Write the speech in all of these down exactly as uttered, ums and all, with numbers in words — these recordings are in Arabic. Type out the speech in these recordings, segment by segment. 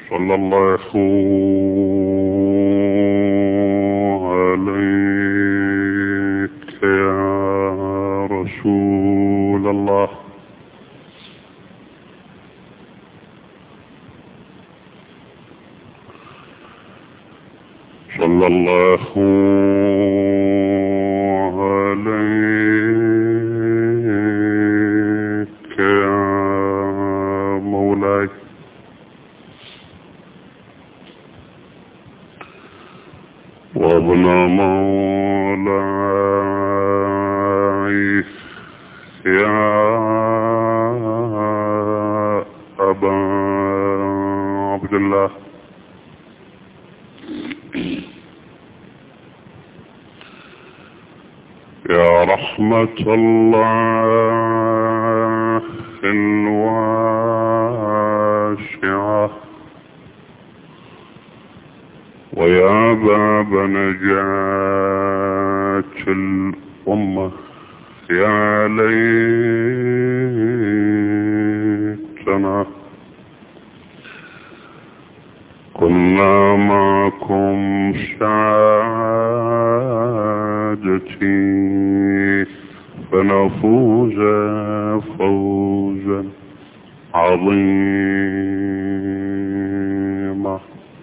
صلى الله عليك يا رسول الله. صلى الله عليك يا مولاي. وابن مولاي يا أبا عبد الله. يا رحمة الله الواسعة ويا باب نجاة الأمة، يا ليتنا كنا معكم سعادتي فنفوز فوزا عظيما.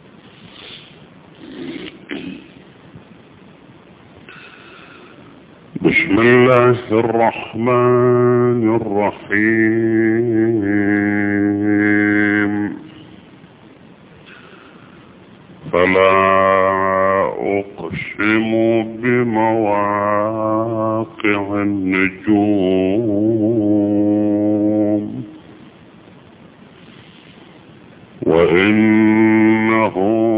بسم الله الرحمن الرحيم. فلا أقسم بمواقع النجوم وإنه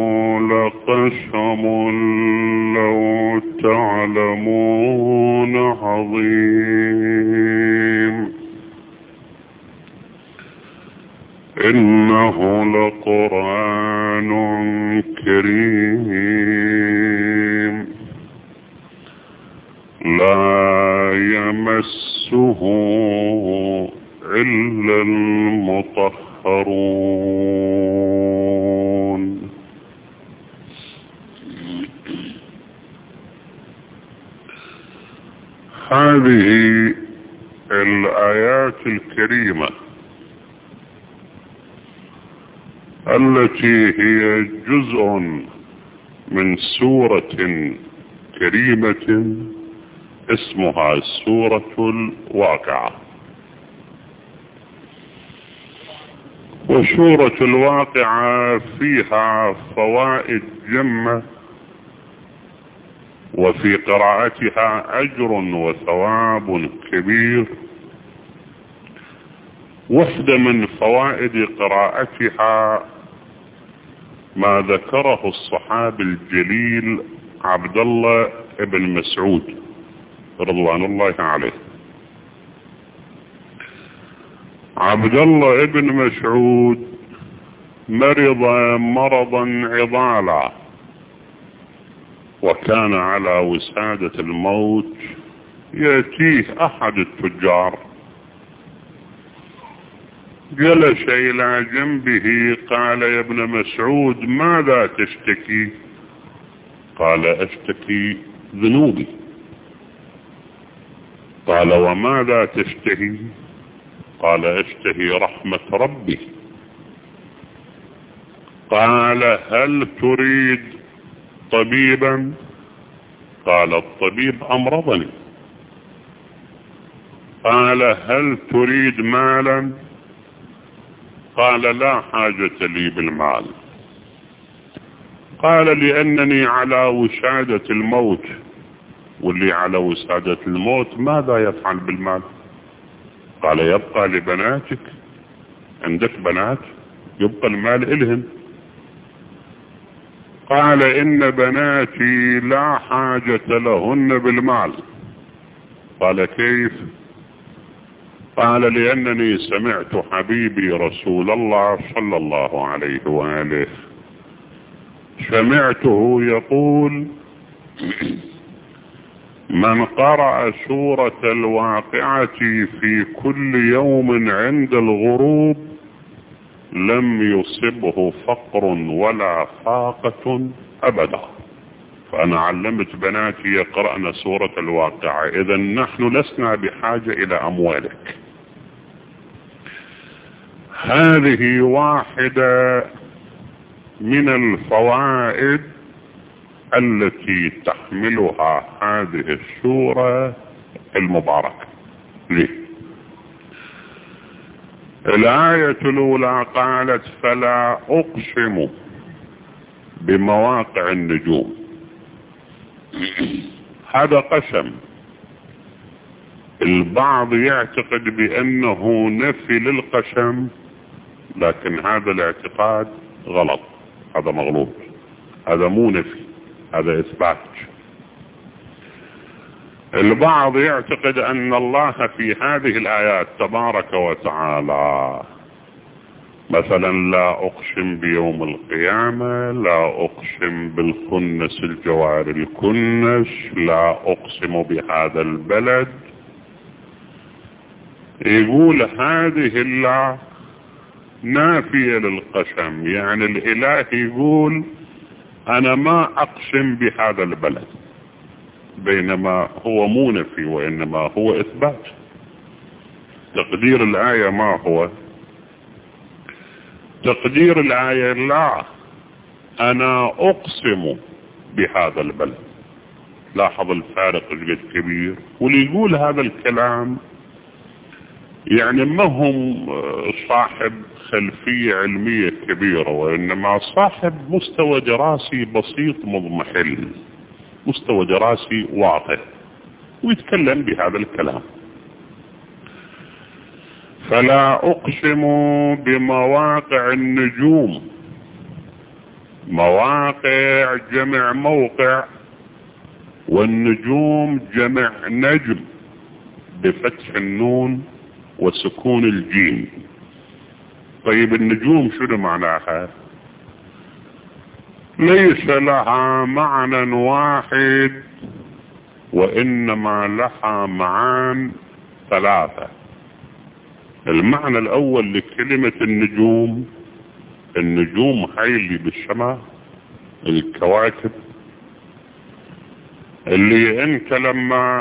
لقسم لو تعلمون عظيم. إنه لقرآن كريم لا يمسه إلا المطهرون. هذه الآيات الكريمة التي هي جزء من سورة كريمة اسمها سورة الواقعة. وسورة الواقعة فيها فوائد جمة، وفي قراءتها أجر وثواب كبير. واحدة من فوائد قراءتها ما ذكره الصحابي الجليل عبد الله بن مسعود رضوان الله عليه. عبد الله بن مسعود مرض مرضا عضالا وكان على وسادة الموت. يأتيه أحد التجار جلس إلى جنبه قال: يا ابن مسعود ماذا تشتكي؟ قال: أشتكي ذنوبي. قال: وماذا تشتهي؟ قال: أشتهي رحمة ربي. قال: هل تريد طبيبا؟ قال: الطبيب أمرضني. قال: هل تريد مالا؟ قال: لا حاجة لي بالمال. قال: لأنني على وسادة الموت، واللي على وسادة الموت ماذا يفعل بالمال؟ قال: يبقى لبناتك، عندك بنات يبقى المال إلهن. قال: إن بناتي لا حاجة لهن بالمال. قال: كيف؟ قال: لأنني سمعت حبيبي رسول الله صلى الله عليه وآله سمعته يقول: من قرأ سورة الواقعة في كل يوم عند الغروب لم يصبه فقر ولا فاقة أبدا. فأنا علمت بناتي يقرأن سورة الواقعة، إذا نحن لسنا بحاجة إلى أموالك. هذه واحدة من الفوائد التي تحملها هذه السورة المباركة. ليه؟ الآية الأولى قالت فلا أقسم بمواقع النجوم. هذا قسم. البعض يعتقد بأنه نفي للقسم، لكن هذا الاعتقاد غلط، هذا مغلوط، هذا مو نفي، هذا إثبات. البعض يعتقد أن الله في هذه الآيات تبارك وتعالى مثلا لا أقسم بيوم القيامة، لا أقسم بالخنس الجوار الكنس، لا أقسم بهذا البلد. يقول هذه الله نافية للقسم، يعني الإله يقول أنا ما أقسم بهذا البلد، بينما هو مو نفي وإنما هو إثبات. تقدير الآية ما هو؟ تقدير الآية لا أنا أقسم بهذا البلد. لاحظ الفارق الجد كبير. واللي يقول هذا الكلام يعني ما هم صاحب خلفية علمية كبيرة، وإنما صاحب مستوى دراسي بسيط مضمحل، مستوى دراسي واضح، ويتكلم بهذا الكلام. فلا أقسم بمواقع النجوم. مواقع جمع موقع، والنجوم جمع نجم بفتح النون وسكون الجيم. طيب النجوم شنو معناها؟ ليس لها معنى واحد، وإنما لها معان ثلاثة. المعنى الأول لكلمة النجوم، النجوم هاي اللي بالسماء، الكواكب اللي انت لما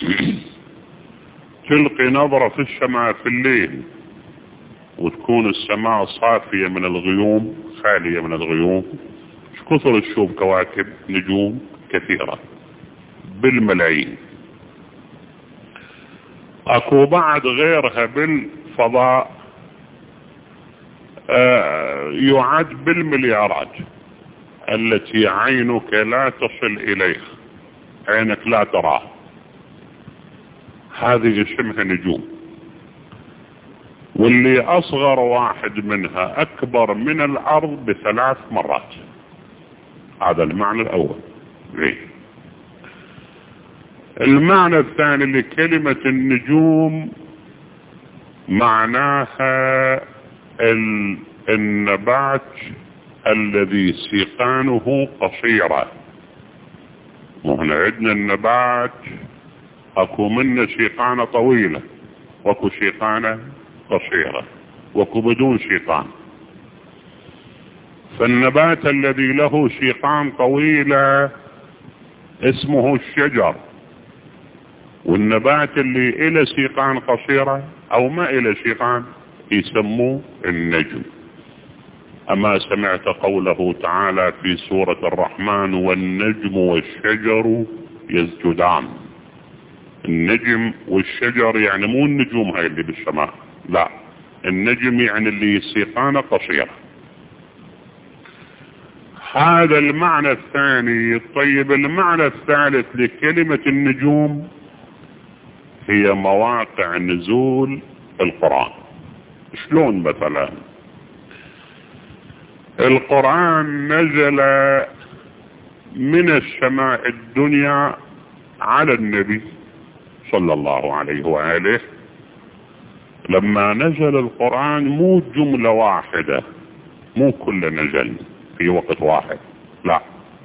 تلقي نظرة في السماء في الليل وتكون السماء صافية من الغيوم، خالية من الغيوم، كثر تشوف كواكب نجوم كثيرة بالملايين. اكو بعد غيرها بالفضاء آه يعد بالمليارات، التي عينك لا تصل اليها، عينك لا تراه، هذه اسمها نجوم. واللي اصغر واحد منها اكبر من الارض بثلاث مرات. هذا المعنى الاول. ليه؟ المعنى الثاني لكلمة النجوم معناها النبات الذي سيقانه قصيرة. وهنا عندنا النبات اكو منه سيقانة طويلة، واكو سيقانة قصيرة، واكو بدون سيقان. فالنبات الذي له سيقان طويلة اسمه الشجر، والنبات اللي إلى سيقان قصيرة او ما إلى سيقان يسموه النجم. اما سمعت قوله تعالى في سورة الرحمن والنجم والشجر يسجدان. النجم والشجر يعني مو النجوم هاي اللي بالسماء، لا، النجم يعني اللي سيقانه قصيرة. هذا المعنى الثاني. طيب المعنى الثالث لكلمة النجوم هي مواقع نزول القرآن. شلون؟ مثلا القرآن نزل من السماء الدنيا على النبي صلى الله عليه وآله. لما نزل القرآن مو جملة واحدة، مو كله نزل في وقت واحد، لا،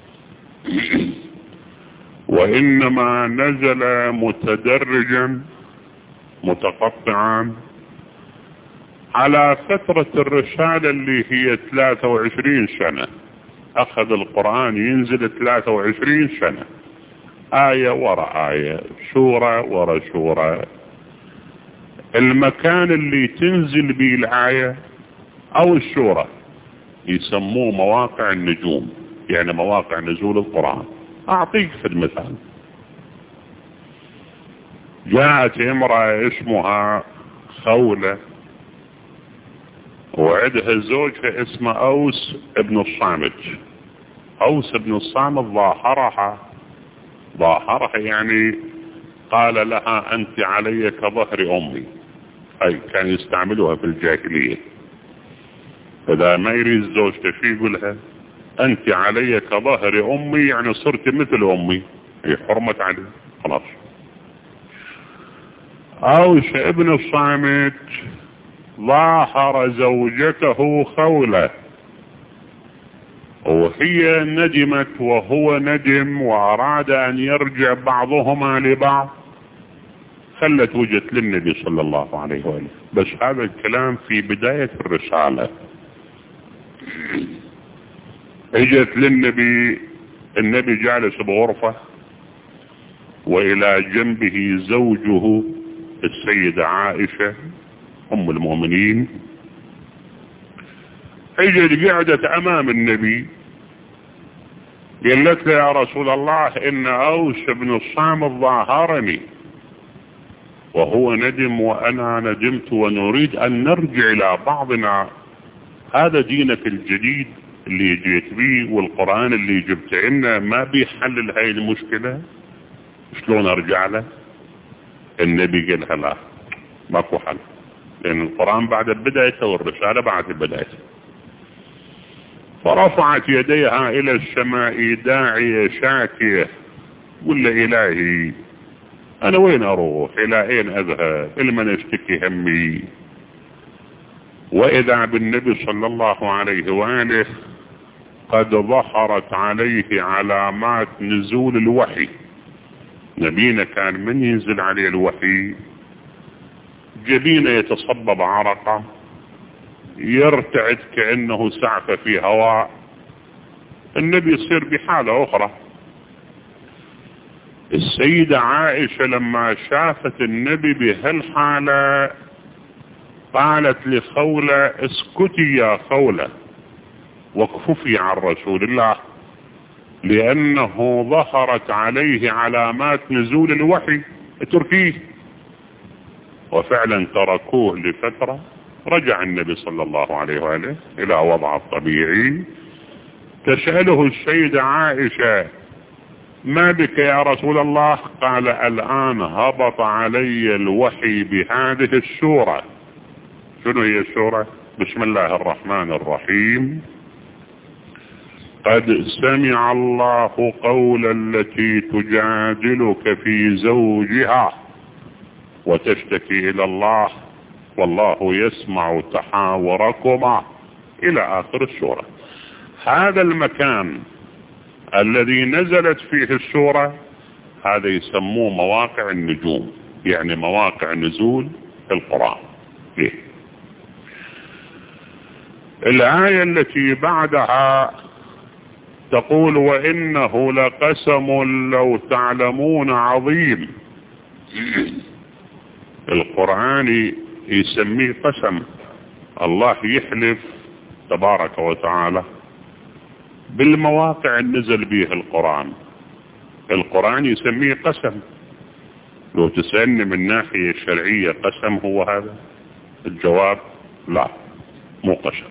وإنما نزل متدرجا متقطعا على فترة الرسالة اللي هي ثلاثة وعشرين سنة، أخذ القرآن ينزل ثلاثة وعشرين سنة، آية وراء آية، سورة وراء سورة. المكان اللي تنزل به الآية أو السورة يسموه مواقع النجوم، يعني مواقع نزول القرآن. أعطيك في المثال، جاءت امرأة اسمها خولة وعندها زوجها اسمه أوس ابن الصامت. أوس ابن الصامت ظاهرها ظاهرها يعني قال لها أنت علي كظهر أمي، أي كان يستعملوها في الجاهلية. إذا ما يريد زوجته شي يقولها أنت علي كظهر أمي، يعني صرت مثل أمي، هي حرمت عليه خلاص. أوس ابن الصامت ظاهر زوجته خولة وهي ندمت وهو ندم وأراد أن يرجع بعضهما لبعض، خلت وجهت للنبي صلى الله عليه وآله. بس هذا الكلام في بداية الرسالة. اجت للنبي، النبي جالس بغرفة وإلى جنبه زوجه السيدة عائشة أم المؤمنين. اجت قعدت أمام النبي، قالت له يا رسول الله إن أوس بن الصامت ظاهرني وهو ندم وأنا ندمت ونريد أن نرجع إلى بعضنا، هذا دينك الجديد اللي جيت به والقرآن اللي جبت لنا ما بيحلل هاي المشكلة، شلون أرجع له؟ النبي قالها لا، ماكو حل، لأن القرآن بعد بدايته والرسالة بعد بدايته. فرفعت يديها إلى السماء داعية شاكية، قل إلهي أنا وين أروح؟ إلى أين أذهب؟ لمن أشتكي همي؟ وإذا بالنبي صلى الله عليه وآله قد ظهرت عليه علامات نزول الوحي. نبينا كان من ينزل عليه الوحي جبينه يتصبب عرقه، يرتعد كأنه سعف في هواء، النبي يصير بحالة أخرى. السيدة عائشة لما شافت النبي بهالحالة قالت لخولة اسكتي يا خولة واكففي عن رسول الله، لأنه ظهرت عليه علامات نزول الوحي، اتركيه. وفعلا تركوه لفترة، رجع النبي صلى الله عليه وآله إلى وضعه الطبيعي. تسأله السيدة عائشة ما بك يا رسول الله؟ قال الآن هبط علي الوحي بهذه السورة. شنو هي السورة؟ بسم الله الرحمن الرحيم. قد سمع الله قول التي تجادلك في زوجها وتشتكي إلى الله والله يسمع تحاوركما إلى آخر السورة. هذا المكان الذي نزلت فيه السورة هذا يسموه مواقع النجوم، يعني مواقع نزول القرآن. ليه؟ الآية التي بعدها تقول وإنه لقسم لو تعلمون عظيم. القرآن يسميه قسم، الله يحلف تبارك وتعالى بالمواقع النزل به القرآن. القرآن يسميه قسم. لو تسألني من ناحية الشرعية قسم هو هذا؟ الجواب لا، مو قسم.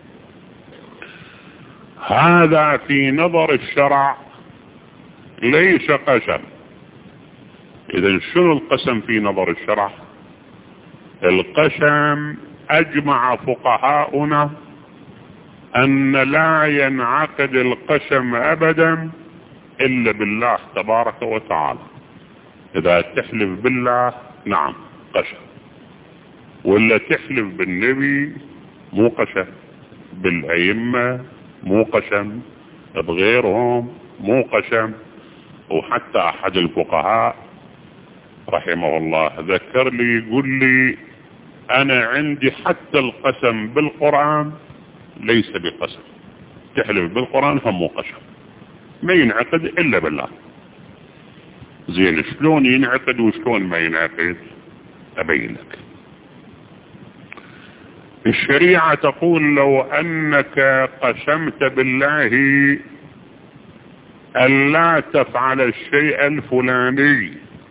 هذا في نظر الشرع ليس قسم. إذن شنو القسم في نظر الشرع؟ القسم أجمع فقهاؤنا أن لا ينعقد القسم أبدا إلا بالله تبارك وتعالى. إذا تحلف بالله نعم قسم، ولا تحلف بالنبي مو قسم، بالأئمة مو قسم، بغيرهم مو قسم. وحتى أحد الفقهاء رحمه الله ذكر لي يقول لي أنا عندي حتى القسم بالقرآن ليس بقسم، تحلف بالقرآن هم قسم، ما ينعقد إلا بالله. زين شلون ينعقد وشلون ما ينعقد؟ أبين لك. الشريعة تقول لو أنك قسمت بالله ألا تفعل الشيء الفلاني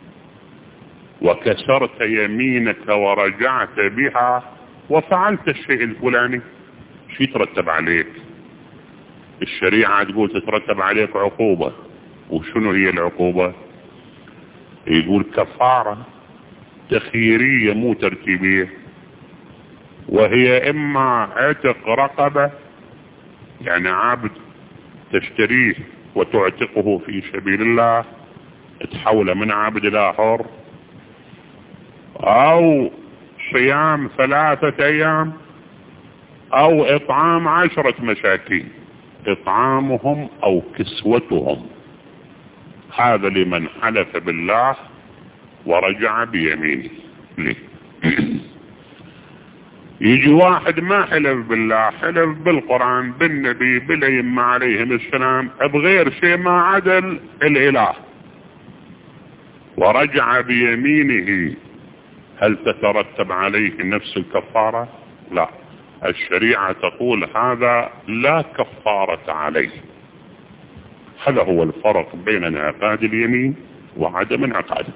وكسرت يمينك ورجعت بها وفعلت الشيء الفلاني، شو يترتب عليك؟ الشريعة تقول تترتب عليك عقوبة. وشنو هي العقوبة؟ يقول كفارة تخييرية مو ترتيبية، وهي إما عتق رقبة، يعني عبد تشتريه وتعتقه في سبيل الله، تحوله من عبد إلى حر، أو صيام ثلاثة أيام، أو إطعام عشرة مساكين، إطعامهم أو كسوتهم. هذا لمن حلف بالله ورجع بيمينه. ليه؟ يجي واحد ما حلف بالله، حلف بالقرآن بالنبي بالأئمة عليهم السلام بغير شيء ما عدل الإله ورجع بيمينه، هل تترتب عليه نفس الكفارة؟ لا، الشريعة تقول هذا لا كفارة عليه. هذا هو الفرق بين انعقاد اليمين وعدم انعقاده.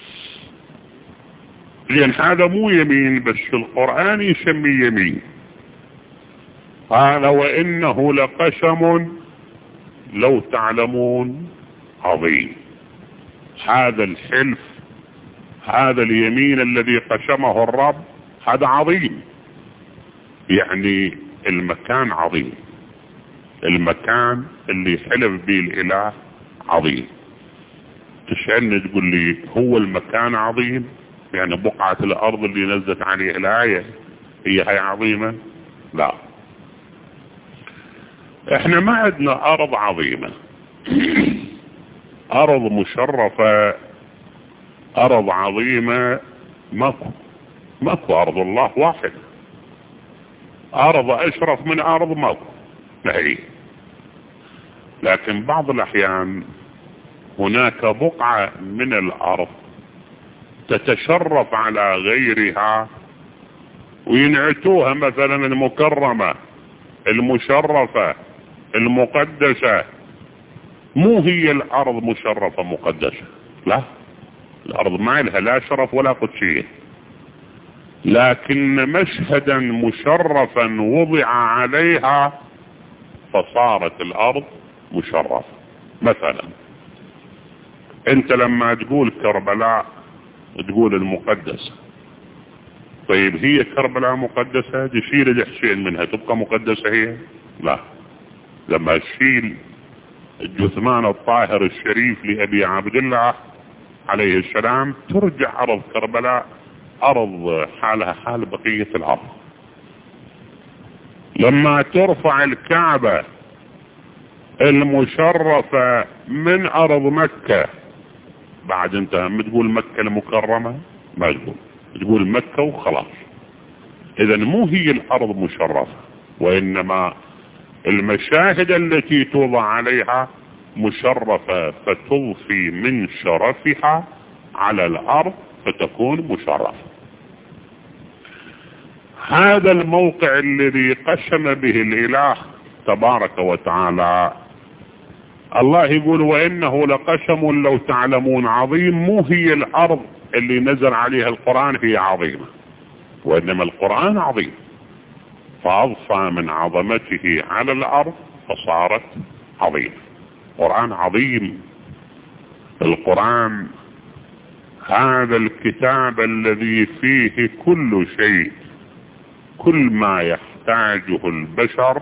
لأن هذا مو يمين بس، القرآن يسمي يمين. قال وإنه لقسم لو تعلمون عظيم. هذا الحلف، هذا اليمين الذي قسمه الرب هذا عظيم، يعني المكان عظيم، المكان اللي حلف به الإله عظيم. تسألني تقول لي هو المكان عظيم؟ يعني بقعة الأرض اللي نزلت عليه الآية هي هي عظيمة؟ لا، احنا ما عندنا أرض عظيمة. أرض مشرفة، أرض عظيمة ماكو، ماكو أرض الله واحد. أرض أشرف من أرض ماكو، لا هي. لكن بعض الأحيان هناك بقعة من الأرض تتشرف على غيرها وينعتوها، مثلا المكرمة المشرفة المقدسة. مو هي الأرض مشرفة مقدسة، لا، الأرض ما لها لا شرف ولا قدسية، لكن مشهدا مشرفا وضع عليها فصارت الأرض مشرفة. مثلا انت لما تقول كربلاء تقول المقدسة، طيب هي كربلاء مقدسة؟ تشيل الحسين منها تبقى مقدسة هي؟ لا، لما تشيل الجثمان الطاهر الشريف لأبي عبد الله عليه السلام ترجع أرض كربلاء أرض حالها حال بقية الأرض. لما ترفع الكعبة المشرفة من أرض مكة، بعد انت هم تقول مكة المكرمة؟ ما تقول، تقول مكة وخلاص. إذا مو هي الأرض مشرفة، وإنما المشاهد التي توضع عليها مشرفة فتضفي من شرفها على الأرض فتكون مشرفة. هذا الموقع الذي قسم به الإله تبارك وتعالى، الله يقول وإنه لقسم لو تعلمون عظيم. مو هي الأرض اللي نزل عليها القرآن هي عظيمة، وإنما القرآن عظيم فأضفى من عظمته على الأرض فصارت عظيمة. القرآن عظيم. القرآن هذا الكتاب الذي فيه كل شيء، كل ما يحتاجه البشر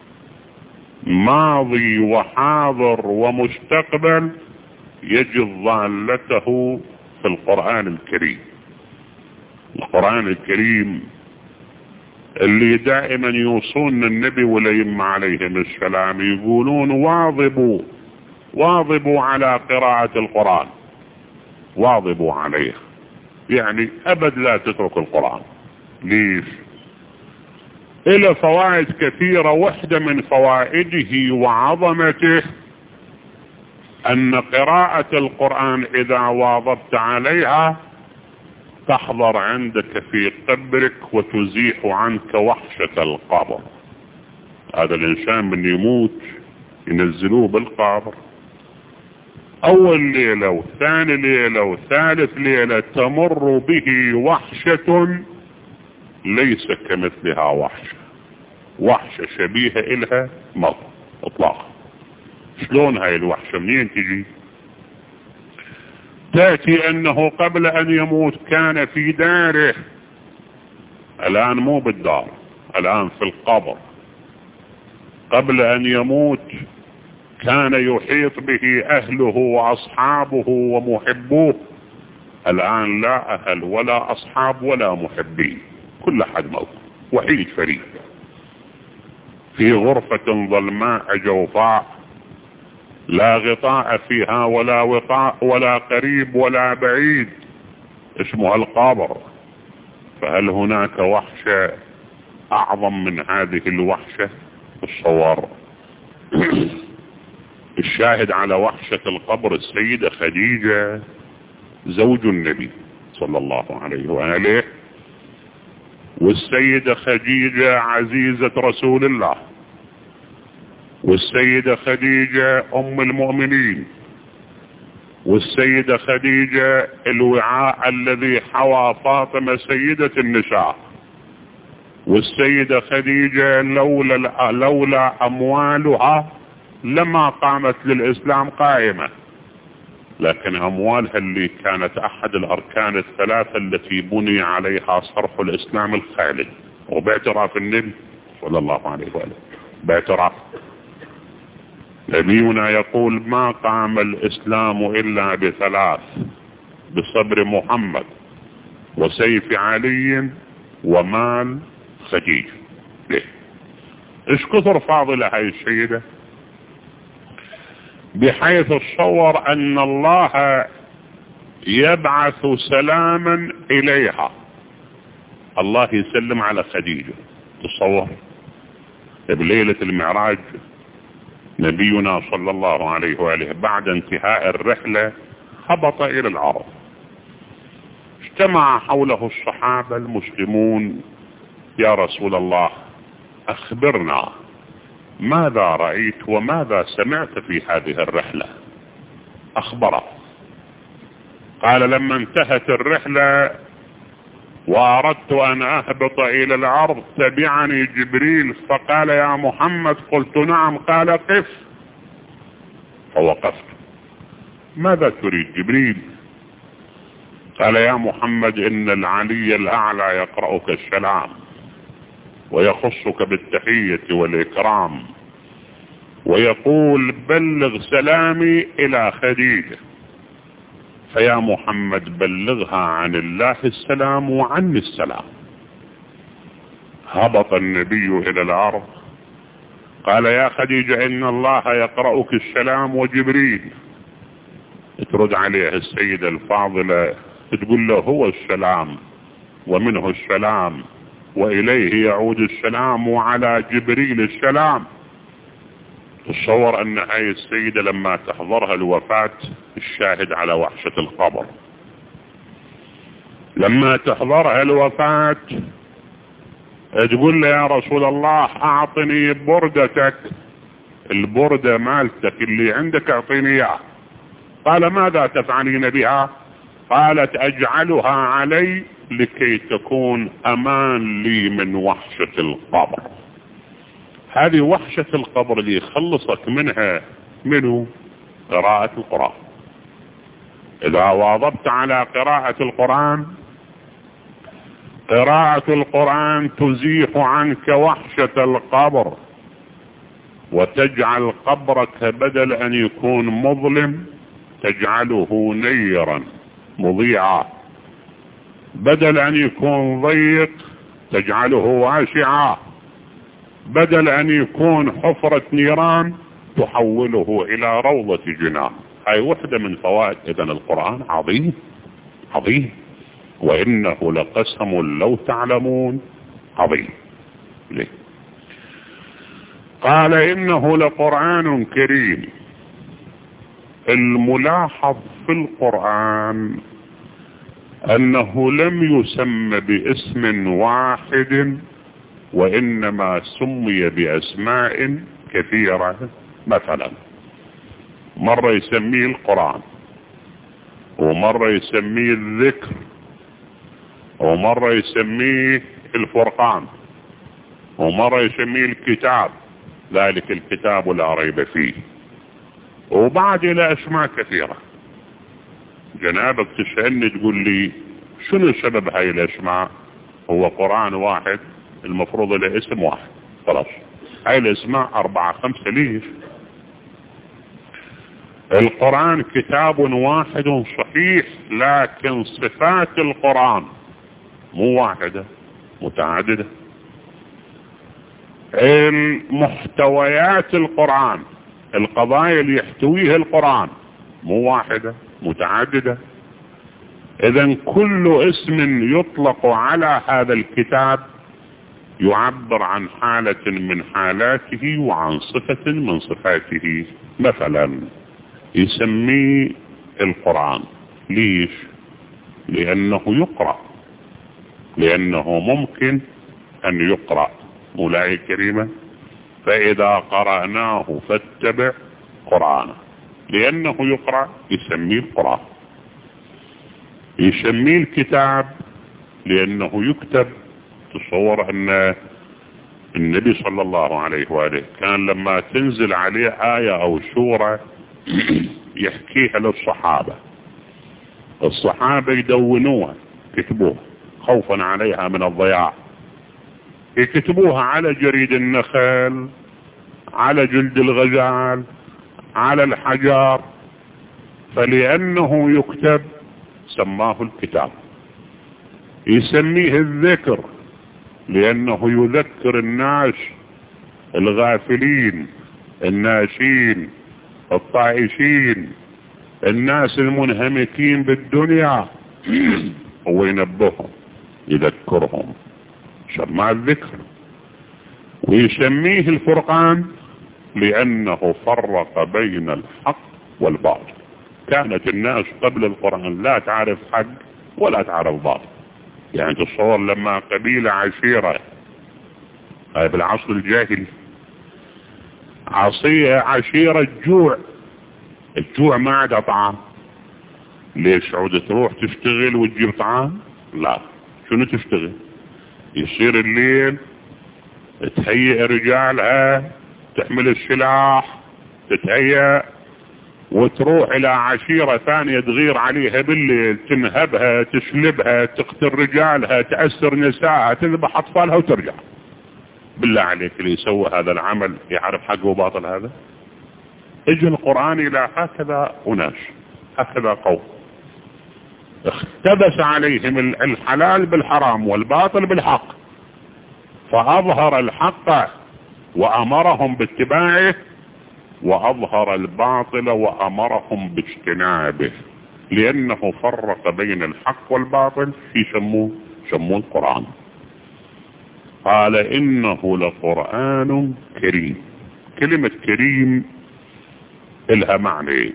ماضي وحاضر ومستقبل يجد ضالته في القرآن الكريم. القرآن الكريم اللي دائما يوصون النبي والأئمة عليهم السلام يقولون واظبوا واظبوا على قراءة القرآن، واظبوا عليه، يعني أبد لا تترك القرآن. ليش؟ إلى فوائد كثيرة. واحدة من فوائده وعظمته أن قراءة القرآن إذا واظبت عليها تحضر عندك في قبرك وتزيح عنك وحشة القبر. هذا الإنسان من يموت ينزلوه بالقبر، أول ليلة وثاني ليلة وثالث ليلة تمر به وحشة ليس كمثلها وحشة، وحشة شبيهة إلها موت إطلاقا. شلون هاي الوحشة منين تجي؟ تأتي أنه قبل أن يموت كان في داره، الآن مو بالدار، الآن في القبر. قبل أن يموت كان يحيط به أهله وأصحابه ومحبوه، الآن لا أهل ولا أصحاب ولا محبين، كل أحد موت، وحيد فريد في غرفة ظلماء جوفاء لا غطاء فيها ولا وقاء ولا قريب ولا بعيد، اسمها القبر. فهل هناك وحشة أعظم من هذه الوحشة؟ الصور. الشاهد على وحشة القبر السيدة خديجة زوج النبي صلى الله عليه وآله، والسيدة خديجة عزيزة رسول الله، والسيدة خديجة أم المؤمنين، والسيدة خديجة الوعاء الذي حوى فاطمة سيدة النساء، والسيدة خديجة لولا, لولا أموالها لما قامت للإسلام قائمة، لكن أموالها اللي كانت أحد الأركان الثلاثة التي بني عليها صرح الإسلام الخالد، وباعتراف النبي صلى الله عليه وآله، باعتراف نبينا يقول ما قام الإسلام إلا بثلاث: بصبر محمد وسيف علي ومال خديجة. ليه؟ ايش كثر فاضلة هاي السيدة، بحيث تصور أن الله يبعث سلاما إليها، الله يسلم على خديجة. تصور بليلة المعراج نبينا صلى الله عليه وآله بعد انتهاء الرحلة هبط إلى الأرض، اجتمع حوله الصحابة المسلمون: يا رسول الله أخبرنا ماذا رأيت وماذا سمعت في هذه الرحلة؟ أخبره. قال: لما انتهت الرحلة وأردت أن أهبط إلى الأرض تبعني جبريل فقال: يا محمد. قلت: نعم. قال: قف. فوقفت. ماذا تريد جبريل؟ قال: يا محمد إن العلي الأعلى يقرأك السلام ويخصك بالتحية والإكرام ويقول: بلغ سلامي إلى خديجة. فيا محمد بلغها عن الله السلام وعني السلام. هبط النبي إلى الأرض قال: يا خديجة إن الله يقرأك السلام وجبريل. ترد عليه السيدة الفاضلة تقول له: هو السلام ومنه السلام وإليه يعود السلام وعلى جبريل السلام. تصور أن هاي السيدة لما تحضرها الوفاة، الشاهد على وحشة القبر، لما تحضرها الوفاة تقول له: يا رسول الله أعطني بردتك، البردة مالتك اللي عندك أعطيني إياها. قال: ماذا تفعلين بها؟ قالت: أجعلها علي لكي تكون أمان لي من وحشة القبر. هذه وحشة القبر اللي يخلصك منها منه قراءة القرآن. إذا واظبت على قراءة القرآن، قراءة القرآن تزيح عنك وحشة القبر وتجعل قبرك بدل أن يكون مظلم تجعله نيرا مضيعا، بدل أن يكون ضيق تجعله واسعا، بدل أن يكون حفرة نيران تحوله إلى روضة جنان. هاي وحدة من فوائد إذن القرآن عظيم عظيم. وإنه لقسم لو تعلمون عظيم. ليه؟ قال إنه لقرآن كريم. الملاحظ في القرآن أنه لم يسمى باسم واحد، وإنما سمي بأسماء كثيرة. مثلا مرة يسميه القرآن، ومرة يسميه الذكر، ومرة يسميه الفرقان، ومرة يسميه الكتاب، ذلك الكتاب لا ريب فيه، وبعد إلى أسماء كثيرة. جنابك تسألني تقول لي شنو سبب هاي الأسماء؟ هو قرآن واحد المفروض له اسم واحد، خلاص. هاي الأسماء أربعة خمسة ليش؟ القرآن كتاب واحد صحيح، لكن صفات القرآن مو واحدة، متعددة. المحتويات القرآن، القضايا اللي يحتويها القرآن مو واحدة، متعددة. إذن كل اسم يطلق على هذا الكتاب يعبر عن حالة من حالاته وعن صفة من صفاته. مثلا يسميه القرآن، ليش؟ لأنه يقرأ، لأنه ممكن أن يقرأ. مولاي كريمة فإذا قرأناه فاتبع قرآنه، لأنه يقرأ يسميه القرآن. يسميه الكتاب لأنه يكتب. تصور أن النبي صلى الله عليه وآله كان لما تنزل عليه آية أو سورة يحكيها للصحابة، الصحابة يدونوها، يكتبوها خوفا عليها من الضياع، يكتبوها على جريد النخل، على جلد الغزال، على الحجار. فلأنه يكتب سماه الكتاب. يسميه الذكر لأنه يذكر الناس الغافلين، الناسين، الطائشين، الناس المنهمكين بالدنيا، هو ينبههم يذكرهم، سماه الذكر. ويسميه الفرقان لأنه فرق بين الحق والباطل. كانت الناس قبل القرآن لا تعرف حق ولا تعرف باطل. يعني تصور لما قبيلة عشيرة هاي بالعصر الجاهلي، عصية عشيرة الجوع، الجوع ما عدا طعام، ليش عود تروح تشتغل وتجيب طعام؟ لا، شنو تشتغل؟ يصير الليل تهيئ رجالها، تحمل السلاح، تتهيأ وتروح الى عشيرة ثانية تغير عليها بالليل، تنهبها، تسلبها، تقتل رجالها، تأسر نسائها، تذبح اطفالها وترجع. بالله عليك اللي يسوي هذا العمل يعرف حق وباطل؟ هذا اجى القرآن الى هكذا اناس، هكذا قوم اختبس عليهم الحلال بالحرام والباطل بالحق، فاظهر الحق وامرهم باتباعه، واظهر الباطل وامرهم باجتنابه، لانه فرق بين الحق والباطل يسموه سموه القرآن. قال انه لقرآن كريم. كلمة كريم لها معنى.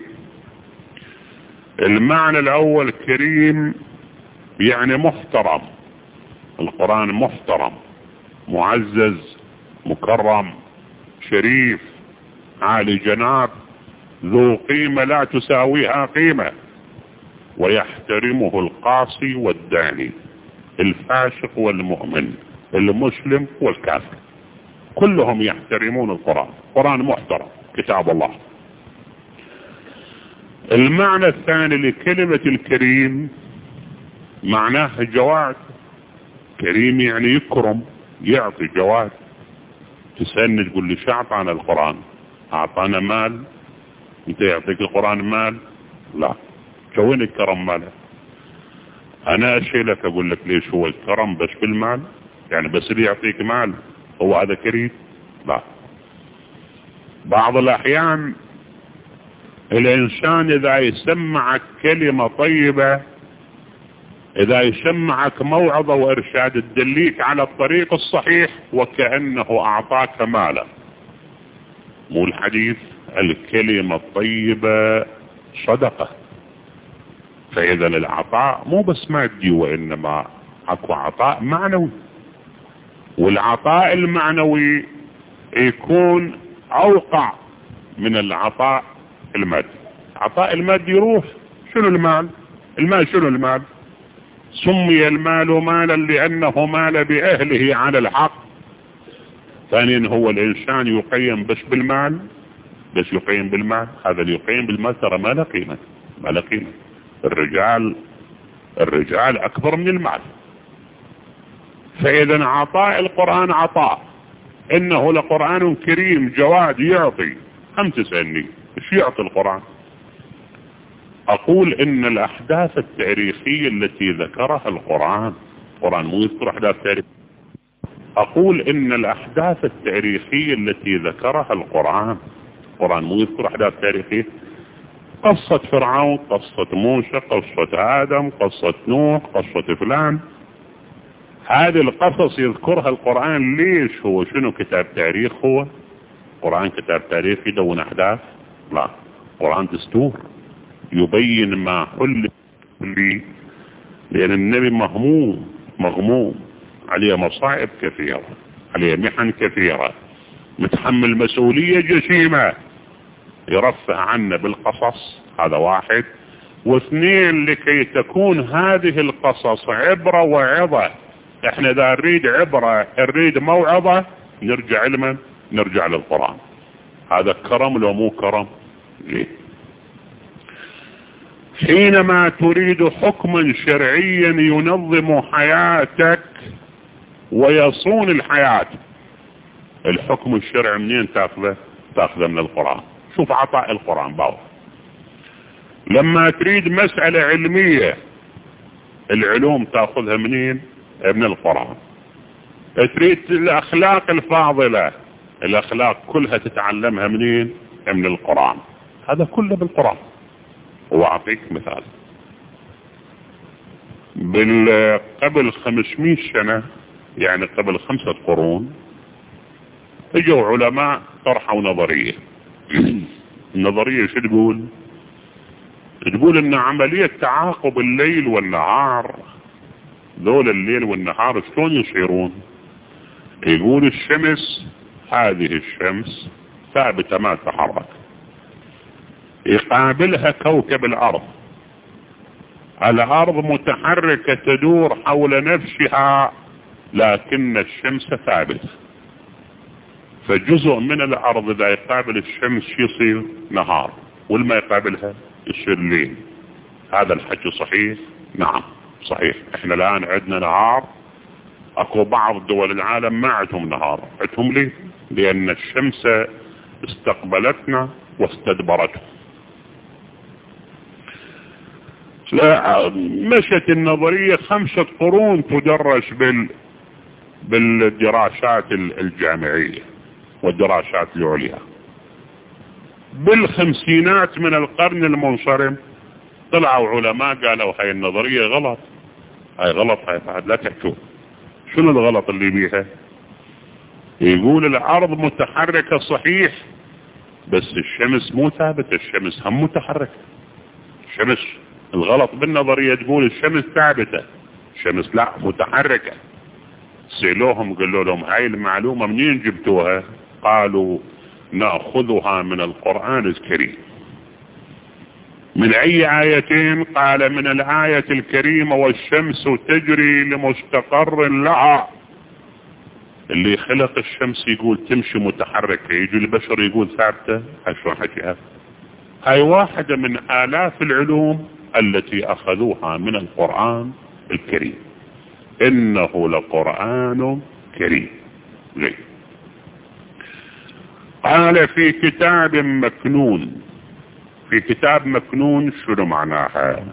المعنى الاول كريم يعني محترم. القرآن محترم، معزز، مكرم، شريف، عالي جناب، ذو قيمة لا تساويها قيمة، ويحترمه القاصي والداني، الفاسق والمؤمن، المسلم والكافر، كلهم يحترمون القرآن. القرآن محترم، كتاب الله. المعنى الثاني لكلمة الكريم معناه جواد. كريم يعني يكرم، يعطي جواد. تسألني تقول لي شو أعطانا القرآن؟ أعطانا مال؟ أنت يعطيك القرآن مال؟ لا. شوين الكرم ماله؟ أنا أسألك أقول لك ليش هو الكرم بس بالمال؟ يعني بس اللي يعطيك مال هو هذا كريم؟ لا. بعض الأحيان الإنسان إذا يسمعك كلمة طيبة إذا يسمعك موعظة وإرشاد تدليك على الطريق الصحيح وكأنه أعطاك مالا. مو الحديث الكلمة الطيبة صدقة. فإذا العطاء مو بس مادي، وإنما أكو عطاء معنوي، والعطاء المعنوي يكون أوقع من العطاء المادي. العطاء المادي يروح. شنو المال؟ المال شنو المال؟ سمي المال مالا لأنه مال بأهله على الحق. ثانيا هو الإنسان يقيم بس بالمال، بس يقيم بالمال. هذا اللي يقيم بالمال ترى ما له قيمة، ما له قيمة. الرجال الرجال أكبر من المال. فإذا عطاء القرآن عطاء، إنه لقرآن كريم جواد يعطي. هم تسألني إيش يعطي القرآن؟ أقول إن الأحداث التاريخية التي ذكرها القرآن، القرآن مو يذكر أحداث تاريخية. أقول إن الأحداث التاريخية التي ذكرها القرآن، القرآن مو يذكر أحداث تاريخية. قصة فرعون، قصة موسى، قصة آدم، قصة نوح، قصة فلان، هذه القصص يذكرها القرآن. ليش؟ هو شنو كتاب تاريخ؟ هو القرآن كتاب تاريخ يدون أحداث؟ لا، القرآن دستور يبين ما حل لي، لأن النبي مهموم مغموم عليه مصائب كثيرة، عليه محن كثيرة، متحمل مسؤولية جسيمة، يرفع عنا بالقصص. هذا واحد. واثنين، لكي تكون هذه القصص عبرة وعظة. احنا اذا نريد عبرة، نريد موعظة، نرجع لمن؟ نرجع للقرآن. هذا كرم لو مو كرم؟ ليه؟ حينما تريد حكما شرعيا ينظم حياتك ويصون الحياة، الحكم الشرعي منين تاخذه؟ تاخذه من القرآن. شوف عطاء القرآن باو. لما تريد مسألة علمية، العلوم تاخذها منين؟ من القرآن. تريد الأخلاق الفاضلة، الأخلاق كلها تتعلمها منين؟ من القرآن. هذا كله بالقرآن. وأعطيك مثال. قبل خمسمائة سنة، يعني قبل خمسة قرون، اجوا علماء طرحوا نظرية. النظرية شو تقول؟ تقول ان عملية تعاقب الليل والنهار، ذول الليل والنهار شلون يصيرون؟ يقول الشمس، هذه الشمس ثابتة ما تتحرك، يقابلها كوكب الأرض، الأرض متحركة تدور حول نفسها، لكن الشمس ثابتة. فجزء من الأرض إذا يقابل الشمس يصير نهار، والما يقابلها يصير ليل. هذا الحكي صحيح؟ نعم صحيح. احنا الآن عندنا نهار، اكو بعض دول العالم ما عندهم نهار، عندهم ليل، لأن الشمس استقبلتنا واستدبرتنا. لا، مشت النظرية خمسة قرون تدرس بال بالدراسات الجامعية والدراسات العليا. بالخمسينات من القرن المنصرم طلعوا علماء قالوا هاي النظرية غلط، هاي غلط، هاي بعد لا تحكوا. شنو الغلط اللي بيها؟ يقول الأرض متحركة صحيح، بس الشمس مو ثابتة، الشمس هم متحركة. الشمس الغلط بالنظرية تقول الشمس ثابتة، الشمس لا متحركة. سألوهم قالوا لهم هاي المعلومة منين جبتوها؟ قالوا نأخذها من القرآن الكريم. من أي آيتين؟ قال من الآية الكريمة والشمس تجري لمستقر لها. اللي خلق الشمس يقول تمشي متحركة، يجي البشر يقول ثابتة. هاي شو حكيها؟ هاي واحدة من آلاف العلوم التي أخذوها من القرآن الكريم. إنه لقرآن كريم. ليه؟ قال في كتاب مكنون. في كتاب مكنون شنو معناها؟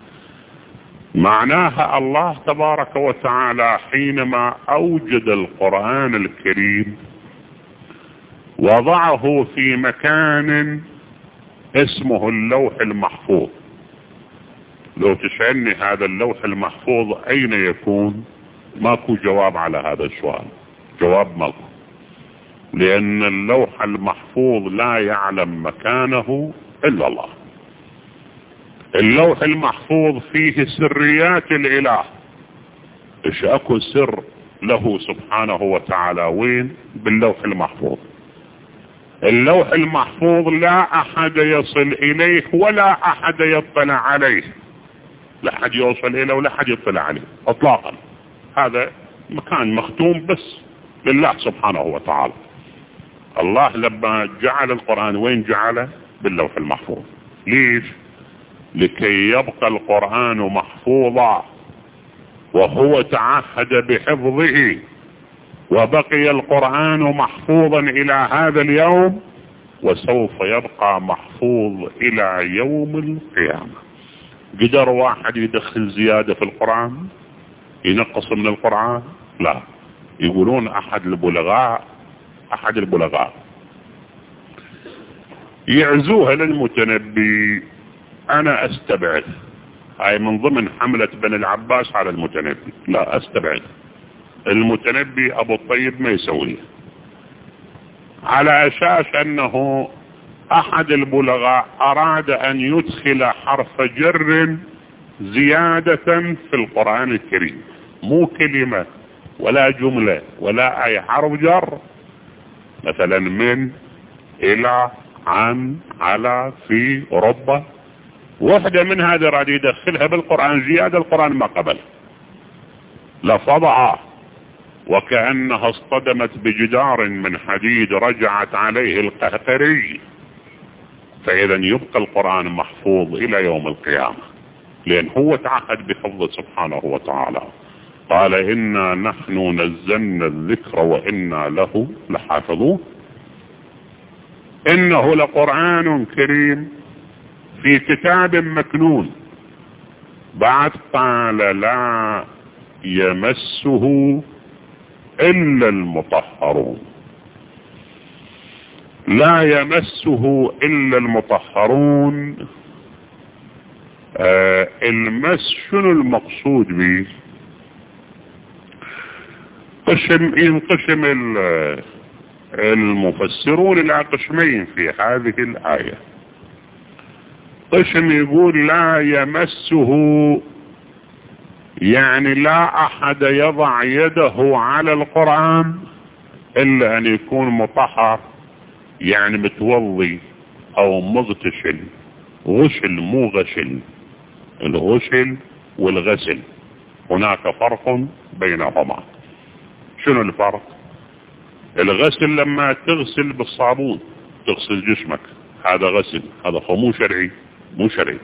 معناها الله تبارك وتعالى حينما أوجد القرآن الكريم وضعه في مكان اسمه اللوح المحفوظ. لو تسألني هذا اللوح المحفوظ أين يكون، ماكو جواب على هذا السؤال، جواب ماكو، لأن اللوح المحفوظ لا يعلم مكانه إلا الله. اللوح المحفوظ فيه سريات الإله، إيش أكو سر له سبحانه وتعالى وين؟ باللوح المحفوظ. اللوح المحفوظ لا أحد يصل إليه ولا أحد يطلع عليه، لا أحد يوصل إليه ولا أحد يطلع عليه إطلاقا. هذا مكان مختوم بس لله سبحانه وتعالى. الله لما جعل القرآن وين جعله؟ باللوح المحفوظ. ليش؟ لكي يبقى القرآن محفوظا، وهو تعهد بحفظه، وبقي القرآن محفوظا إلى هذا اليوم، وسوف يبقى محفوظ إلى يوم القيامة. قدر واحد يدخل زيادة في القرآن، ينقص من القرآن؟ لا. يقولون أحد البلغاء أحد البلغاء يعزوها للمتنبي. أنا أستبعد، هاي من ضمن حملة بني العباس على المتنبي، لا أستبعد. المتنبي أبو الطيب ما يسويه، على أساس أنه أحد البلغاء أراد أن يدخل حرف جر زيادة في القرآن الكريم، مو كلمة ولا جملة ولا أي حرف جر، مثلا من، إلى، عن، على، في، رب، واحدة من هذه راد يدخلها بالقرآن زيادة، القرآن ما قبل، لفضعه وكأنها اصطدمت بجدار من حديد رجعت عليه القهقري. فإذا يبقى القرآن محفوظ إلى يوم القيامة، لأن هو تعهد بحفظه سبحانه وتعالى. قال إنا نحن نزلنا الذكر وإنا له لحافظون. إنه لقرآن كريم في كتاب مكنون. بعد قال لا يمسه إلا المطهرون، لا يمسه إلا المطهرون. آه المس شنو المقصود به؟ قسم ينقسم المفسرون إلى قسمين في هذه الآية. قسم يقول لا يمسه يعني لا أحد يضع يده على القرآن إلا أن يكون مطهر، يعني متوضي أو مغتسل. غسل مو غسل، الغسل والغسل هناك فرق بينهما. شنو الفرق؟ الغسل لما تغسل بالصابون تغسل جسمك، هذا غسل، هذا مو شرعي، مو شرعي.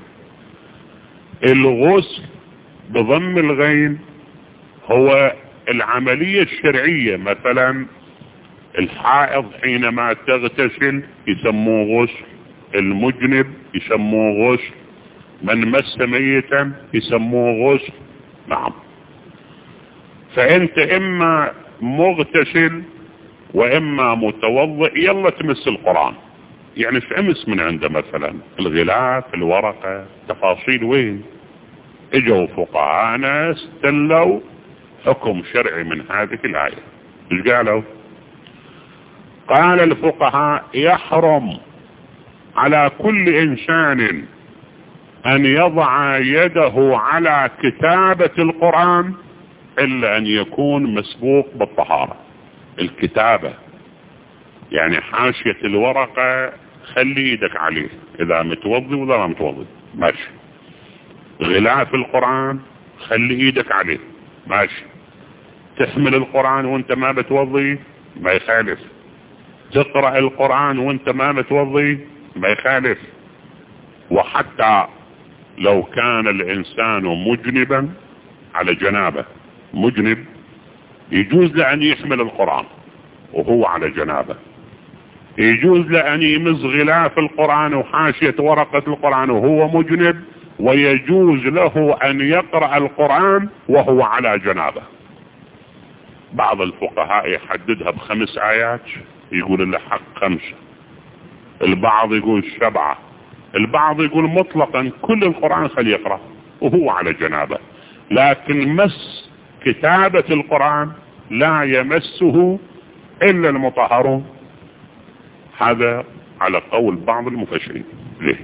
الغسل بضم الغين هو العملية الشرعية. مثلا الحائض حينما تغتسل يسموه غسل، المجنب يسموه غسل، من مس ميتا يسموه غسل. نعم. فانت اما مغتسل واما متوضئ يلا تمس القرآن، يعني تمس من عنده مثلا الغلاف، الورقة، تفاصيل وين. اجوا فقهاءنا استلوا حكم شرعي من هذه الآية. ايش قالوا؟ قال الفقهاء يحرم على كل انسان ان يضع يده على كتابة القرآن الا ان يكون مسبوق بالطهارة. الكتابة يعني حاشية الورقة خلي ايدك عليه اذا متوضي ولا ما متوضي، ماشي. غلاف القرآن خلي ايدك عليه، ماشي. تحمل القرآن وانت ما بتوضي ما يخالف. تقرأ القرآن وانت ما بتوضي ما يخالف. وحتى لو كان الانسان مجنبا على جنابه، مجنب يجوز له ان يحمل القرآن وهو على جنابه، يجوز له ان يمز غلاف القرآن وحاشية ورقة القرآن وهو مجنب، ويجوز له ان يقرأ القرآن وهو على جنابه. بعض الفقهاء يحددها بخمس آيات، يقول له حق خمسة، البعض يقول سبعة، البعض يقول مطلقا كل القرآن خلي يقرأ، وهو على جنابه، لكن مس كتابة القرآن لا يمسه إلا المطهرون. هذا على قول بعض المفسرين. ليه؟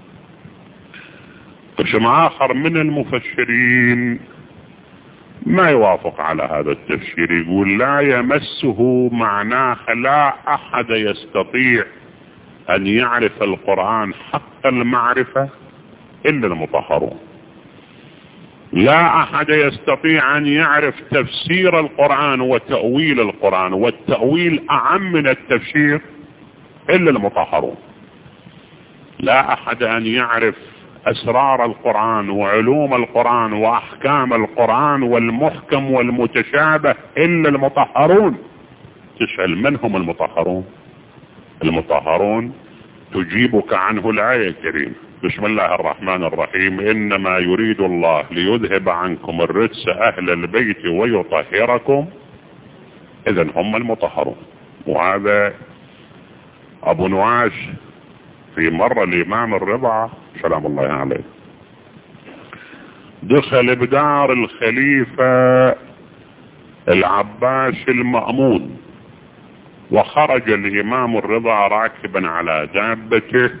قسم آخر من المفسرين ما يوافق على هذا التفسير، يقول لا يمسه معناه لا أحد يستطيع أن يعرف القرآن حق المعرفة إلا المطهرون. لا أحد يستطيع أن يعرف تفسير القرآن وتأويل القرآن، والتأويل أعم من التفسير، إلا المطهرون. لا أحد أن يعرف أسرار القرآن وعلوم القرآن وأحكام القرآن والمحكم والمتشابه إلا المطهرون. تسأل من هم المطهرون؟ المطهرون تجيبك عنه الآية الكريمة: بسم الله الرحمن الرحيم، إنما يريد الله ليذهب عنكم الرجس أهل البيت ويطهركم. إذن هم المطهرون. وهذا أبو نواش في مرة الإمام الرضا سلام الله عليه دخل بدار الخليفة العباس المأمون، وخرج الإمام الرضا راكبا على دابته،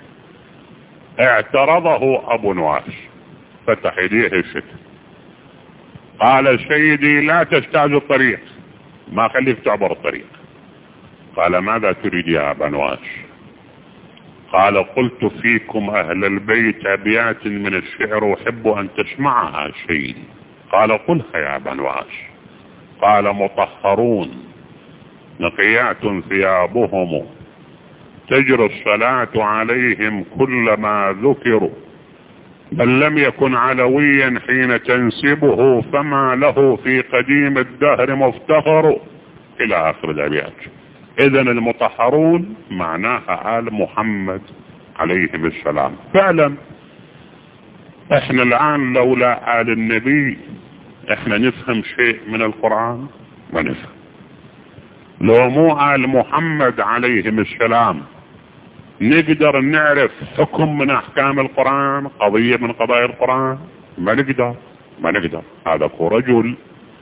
اعترضه أبو نواس، فتح يديه الشتم، قال: سيدي لا تجتاز الطريق، ما خليك تعبر الطريق. قال: ماذا تريد يا أبا نواس؟ قال: قلت فيكم أهل البيت أبيات من الشعر أحب أن تسمعها سيدي. قال: قلها يا أبا نواس. قال: مطهرون نقيات ثيابهم تجري الصلاة عليهم كلما ذكروا، بل لم يكن علويا حين تنسبه فما له في قديم الدهر مفتخر، إلى آخر الأبيات. إذن المطهرون معناها آل محمد عليهم السلام. فعلا احنا الآن لولا آل النبي احنا نفهم شيء من القرآن؟ ما نفهم. لو مو آل محمد عليهم السلام نقدر نعرف حكم من أحكام القرآن، قضية من قضايا القرآن؟ ما نقدر ما نقدر. هذا رجل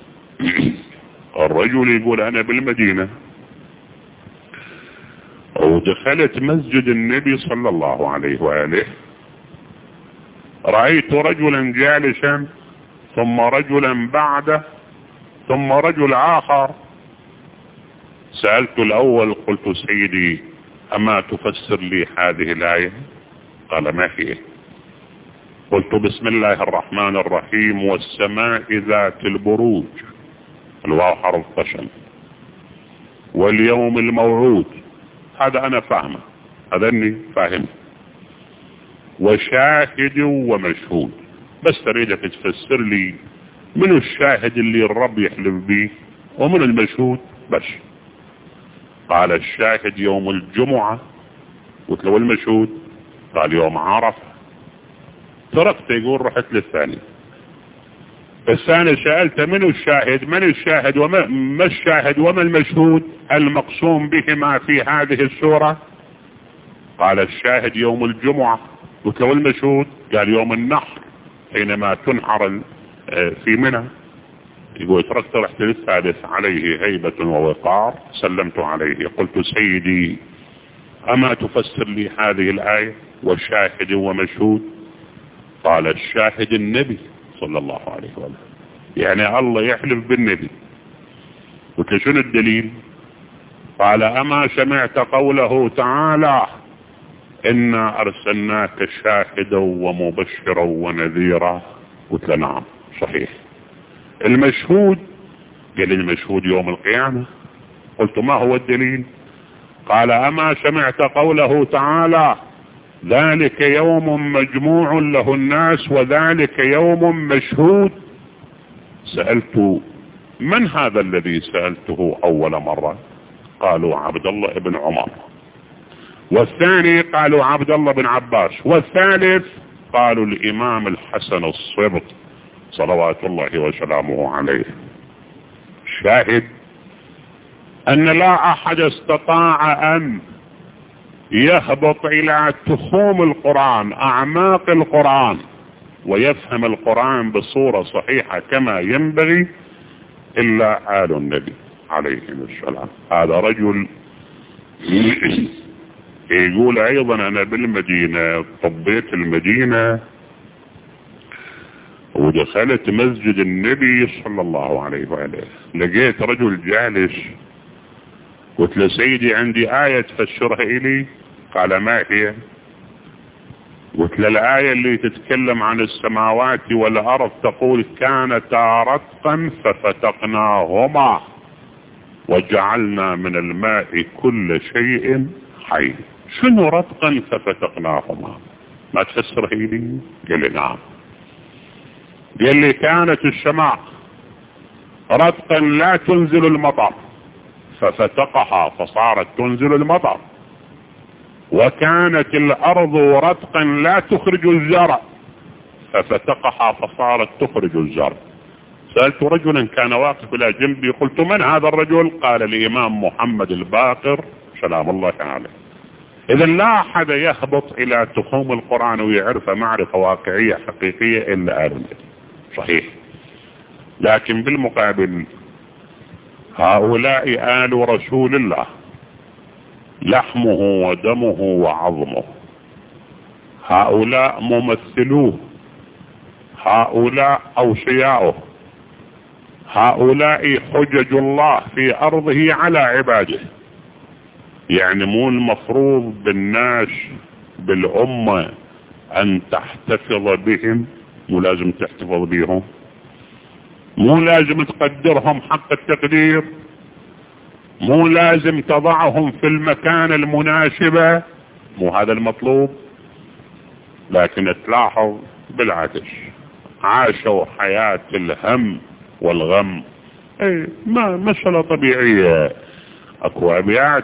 الرجل يقول: أنا بالمدينة ودخلت مسجد النبي صلى الله عليه وآله، رأيت رجلا جالسا ثم رجلا بعده ثم رجل آخر. سألت الأول قلت: سيدي أما تفسر لي هذه الآية؟ قال: ما هي؟ قلت: بسم الله الرحمن الرحيم والسماء ذات البروج، الواو حرف قسم، واليوم الموعود، هذا أنا فاهمه، هذا أني فاهم، وشاهد ومشهود. بس تريدك تفسر لي من الشاهد اللي الرب يحلف به ومن المشهود بس. قال: الشاهد يوم الجمعة. قلت له: المشهود؟ قال: يوم عرفة. تركت يقول، رحت للثاني. الثاني سألت: من الشاهد من الشاهد وما ما الشاهد وما المشهود المقسوم بهما في هذه السورة؟ قال: الشاهد يوم الجمعة. قلت له: المشهود؟ قال: يوم النحر حينما تنحر في منى. يقول: تركت رحت للثالث عليه هيبة ووقار، سلمت عليه قلت: سيدي أما تفسر لي هذه الآية والشاهد ومشهود؟ قال: الشاهد النبي صلى الله عليه وسلم، يعني الله يحلف بالنبي. قلت: شنو الدليل؟ قال: أما سمعت قوله تعالى: إنا أرسلناك شاهدا ومبشرا ونذيرا؟ قلت له: نعم صحيح. المشهود؟ قال: المشهود يوم القيامة. قلت: ما هو الدليل؟ قال: أما سمعت قوله تعالى: ذلك يوم مجموع له الناس وذلك يوم مشهود؟ سألت: من هذا الذي سألته أول مرة؟ قالوا: عبد الله بن عمر. والثاني قالوا: عبد الله بن عباس. والثالث قالوا: الإمام الحسن الصبط صلوات الله وسلامه عليه. شاهد أن لا أحد استطاع أن يهبط إلى تخوم القرآن، أعماق القرآن، ويفهم القرآن بصورة صحيحة كما ينبغي إلا آل النبي عليه السلام. هذا رجل يقول أيضا أنا بالمدينة طبيت المدينة ودخلت مسجد النبي صلى الله عليه وآله، لقيت رجل جالس، قلت له سيدي عندي آية تفسرها إلي. قال ما هي؟ قلت له الآية اللي تتكلم عن السماوات والأرض تقول كانتا رتقا ففتقناهما وجعلنا من الماء كل شيء حي. شنو رتقا ففتقناهما؟ ما تفسره لي؟ قال لي نعم. قال لي كانت السماء رتقا لا تنزل المطر ففتقها فصارت تنزل المطر، وكانت الأرض رتقا لا تخرج الزرع ففتقها فصارت تخرج الزرع. سألت رجلا كان واقف إلى جنبي، قلت من هذا الرجل؟ قال الإمام محمد الباقر سلام الله عليه. إذا لا أحد يهبط إلى تخوم القرآن ويعرف معرفة واقعية حقيقية إلا آل النبي. صحيح، لكن بالمقابل هؤلاء آل رسول الله لحمه ودمه وعظمه، هؤلاء ممثلوه، هؤلاء أوصياؤه، هؤلاء حجج الله في أرضه على عباده. يعني مو المفروض بالناس بالأمة أن تحتفظ بهم، مو لازم تحتفظ بهم، مو لازم تقدرهم حق التقدير، مو لازم تضعهم في المكان المناسبة، مو هذا المطلوب. لكن تلاحظ بالعكس عاشوا حياة الهم والغم. اي ما مسألة طبيعية. اكو ابيات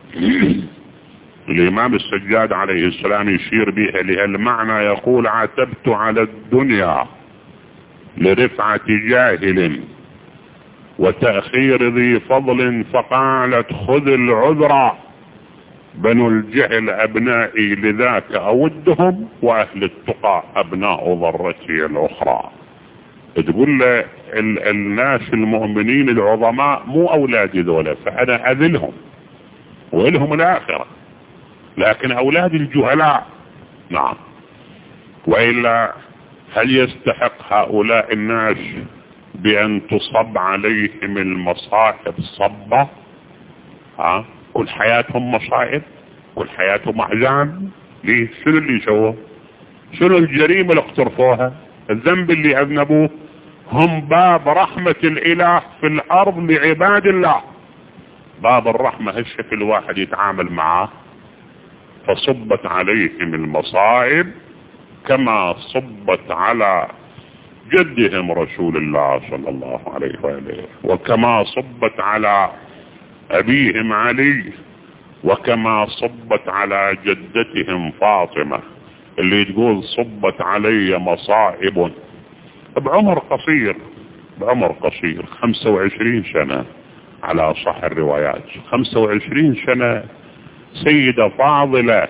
الامام السجاد عليه السلام يشير بها لهالمعنى، يقول عتبت على الدنيا لرفعة جاهل وتأخير ذي فضل فقالت خذ العذر بنو الجهل أبنائي لذاك أودهم وأهل التقى أبناء ضرتي الأخرى. تقول له ال الناس المؤمنين العظماء مو أولادي ذولا، فأنا أذلهم وإلهم الآخرة، لكن أولاد الجهلاء نعم. وإلا هل يستحق هؤلاء الناس بأن تصب عليهم المصائب صبة؟ ها؟ كل حياتهم مصائب، كل حياتهم أحزان. ليه؟ شنو اللي سووه؟ شنو الجريمة اللي اقترفوها؟ الذنب اللي أذنبوه؟ هم باب رحمة الإله في الأرض لعباد الله. باب الرحمة هالشكل الواحد يتعامل معاه، فصبت عليهم المصائب كما صبت على جدهم رسول الله صلى الله عليه وآله، وكما صبت على أبيهم علي، وكما صبت على جدتهم فاطمة اللي تقول صبت علي مصائب بعمر قصير، بعمر قصير خمسة وعشرين سنة على صح الروايات، خمسة وعشرين سنة سيدة فاضلة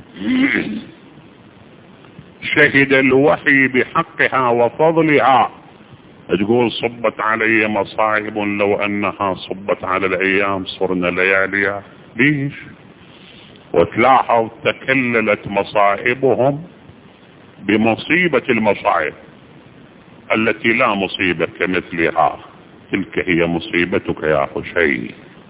شهد الوحي بحقها وفضلها، تقول صبت علي مصائب لو أنها صبت على الأيام صرنا لياليها. ليش؟ وتلاحظ تكللت مصائبهم بمصيبة المصائب التي لا مصيبة كمثلها، تلك هي مصيبتك يا حسين،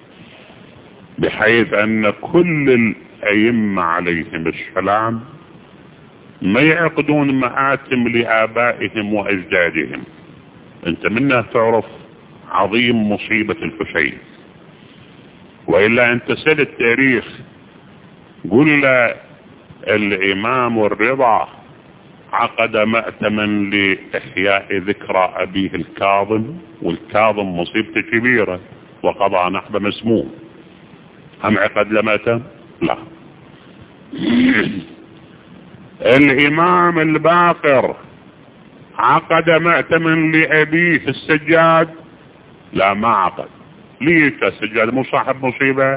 بحيث أن كل الأئمة عليهم السلام ما يعقدون مآتم لآبائهم وأجدادهم. انت منها تعرف عظيم مصيبة الحسين. وإلا انت سل التاريخ، قل الإمام الرضا عقد مأتما لإحياء ذكرى أبيه الكاظم، والكاظم مصيبته كبيرة وقضى نحب مسموم، هم عقد لمأتم؟ لا. الإمام الباقر عقد مأتما لأبيه السجاد؟ لا ما عقد. ليش؟ السجاد مو صاحب مصيبة؟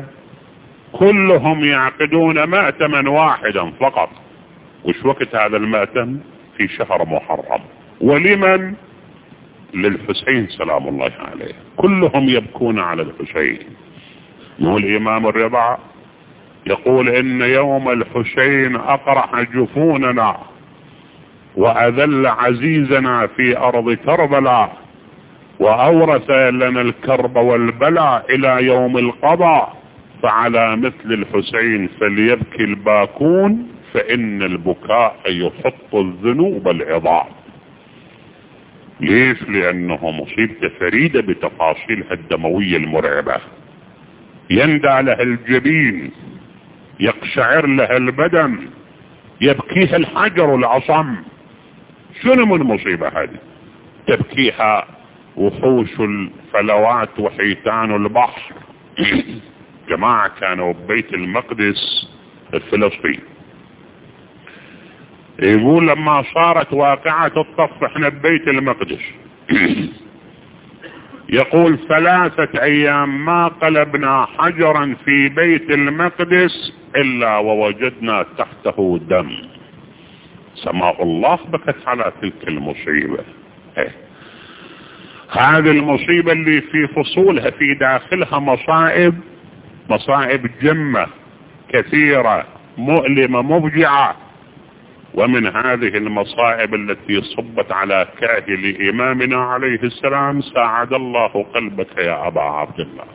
كلهم يعقدون مأتما واحدا فقط. وش وقت هذا المأتم؟ في شهر محرم. ولمن؟ للحسين سلام الله عليه. كلهم يبكون على الحسين. مو الإمام الرضا يقول إن يوم الحسين أقرح جفوننا وأذل عزيزنا في أرض كربلاء وأورث لنا الكرب والبلاء إلى يوم القضاء، فعلى مثل الحسين فليبكي الباكون فإن البكاء يحط الذنوب العظام. ليش؟ لأنه مصيبة فريدة بتفاصيلها الدموية المرعبة، يندى لها الجبين، يقشعر لها البدن، يبكيها الحجر العصم. شنو من مصيبة هذه؟ تبكيها وحوش الفلوات وحيتان البحر. جماعة كانوا ببيت المقدس الفلسطيني، يقول لما صارت واقعة الطف احنا ببيت المقدس يقول ثلاثة ايام ما قلبنا حجرا في بيت المقدس الا ووجدنا تحته دم. سماء الله بكت على تلك المصيبة. ايه. هذه المصيبة اللي في فصولها في داخلها مصائب، مصائب جمة كثيرة مؤلمة مفجعة. ومن هذه المصائب التي صبت على كاهل إمامنا عليه السلام ساعد الله قلبك يا أبا عبد الله.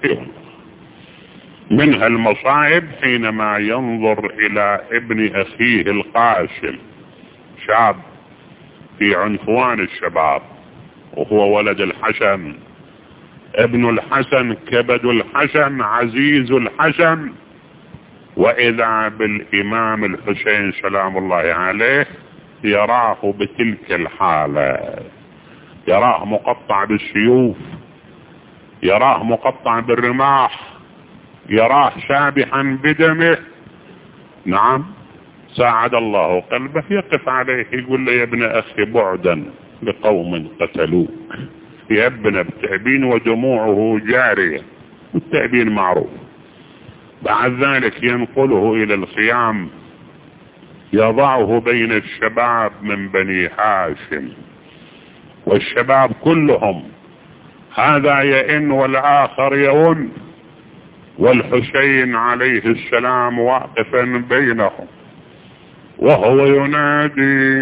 منها المصائب حينما ينظر إلى ابن أخيه القاسم، شاب في عنفوان الشباب وهو ولد الحسن، ابن الحسن، كبد الحسن، عزيز الحسن، وإذا بالإمام الحسين سلام الله عليه يراه بتلك الحالة، يراه مقطع بالسيوف، يراه مقطع بالرماح، يراه شابحا بدمه. نعم، ساعد الله قلبه، يقف عليه يقول له يا ابن أخي بعدا لقوم قتلوك. يا ابن بتعبين ودموعه جارية، والتعبين معروف. بعد ذلك ينقله إلى الخيام، يضعه بين الشباب من بني هاشم، والشباب كلهم هذا يئن والآخر يئن، والحسين عليه السلام واقفا بينهم وهو ينادي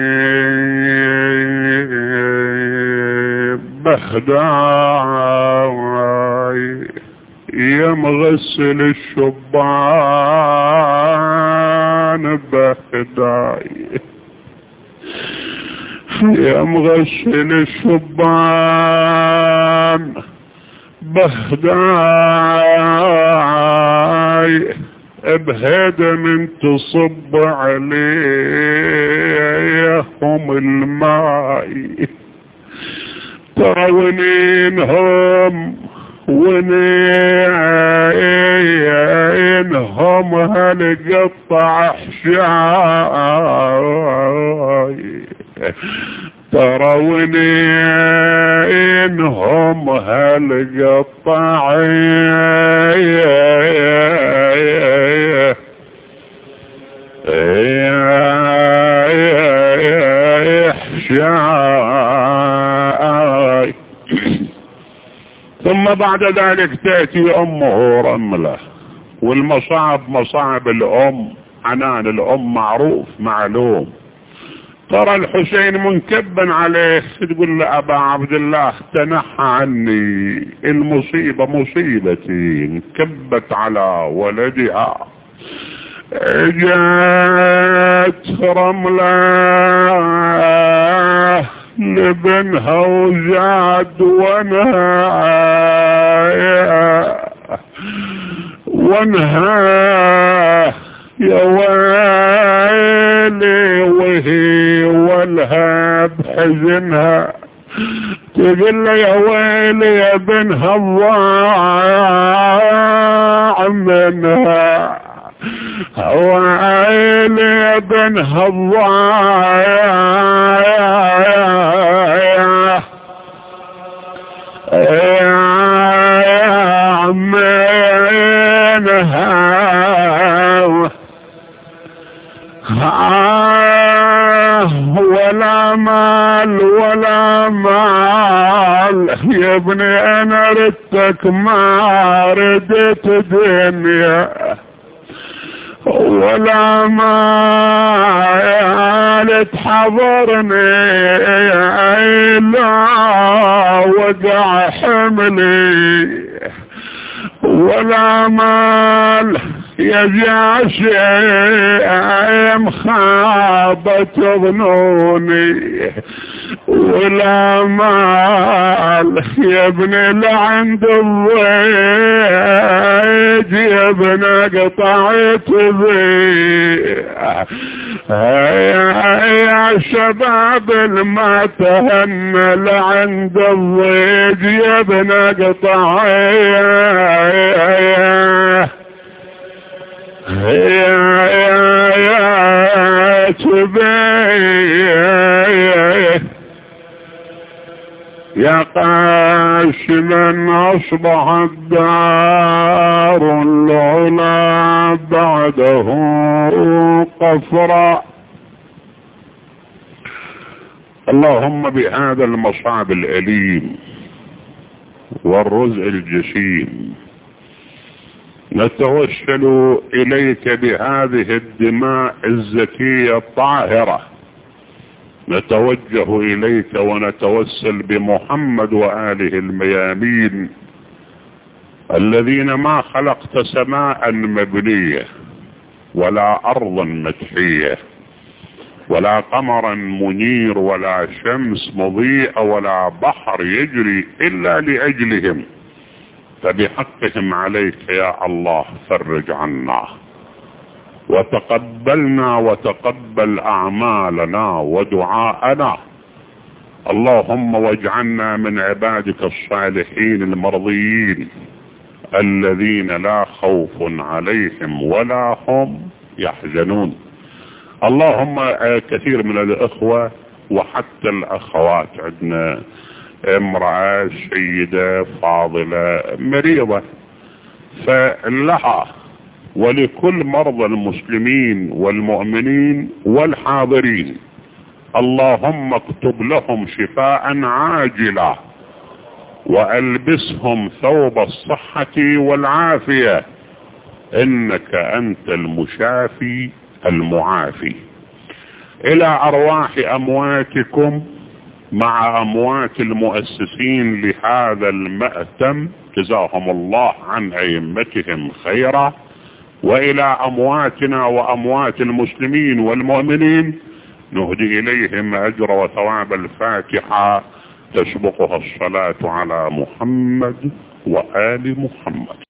بهداي يا مغسل الشبان، بهداي يا مغسل الشبان، بهداي ابهد من تصب عليهم الماء. ترى ونينهم ونينهم هالقطع حشاي، ترى ونينهم هالقطع حشاي. ثم بعد ذلك تأتي أمه رملة، والمصاعب مصاعب الأم، عنان الأم معروف معلوم. ترى الحسين منكبا عليه، تقول له أبا عبد الله تنحى عني، المصيبة مصيبتي، انكبت على ولدها. جات رملة لبنها وزاد ونها ونها يا ويلي، وهي ولها بحزنها تقول له يا ويلي يا بنها الضاع منها، ويلي يا بنها الضاع منها. جاه ولا مال ولا مال يا ابني انا ردتك ما ردت دنيا ولا مال تحضرني لا وقع حملي ولا مال يا جاشم خابت ظنوني ولا مال يا ابني لعند الضيج يا ابن قطعت بي يا شباب ما تهنى لعند الضيج يا ابن قطعت يا يا يا تبي يا قاشما اصبحت دار العلا بعده قفرا. اللهم بهذا المصعب الأليم والرزء الجسيم نتوسل إليك بهذه الدماء الزكية الطاهرة، نتوجه إليك ونتوسل بمحمد وآله الميامين الذين ما خلقت سماء مبنية ولا أرضا مدحية ولا قمرا منير ولا شمس مضيئة ولا بحر يجري إلا لأجلهم، فبحقهم عليك يا الله فرج عنا وتقبلنا وتقبل أعمالنا ودعاءنا. اللهم واجعلنا من عبادك الصالحين المرضيين الذين لا خوف عليهم ولا هم يحزنون. اللهم كثير من الأخوة وحتى الأخوات عندنا امرأة سيدة فاضلة مريضة، فلها ولكل مرضى المسلمين والمؤمنين والحاضرين اللهم اكتب لهم شفاء عاجلا وألبسهم ثوب الصحة والعافية إنك أنت المشافي المعافي. إلى أرواح أمواتكم مع أموات المؤسسين لهذا المأتم جزاهم الله عن أئمتهم خيرا، وإلى أمواتنا وأموات المسلمين والمؤمنين نهدي إليهم أجر وثواب الفاتحة تسبقها الصلاة على محمد وآل محمد.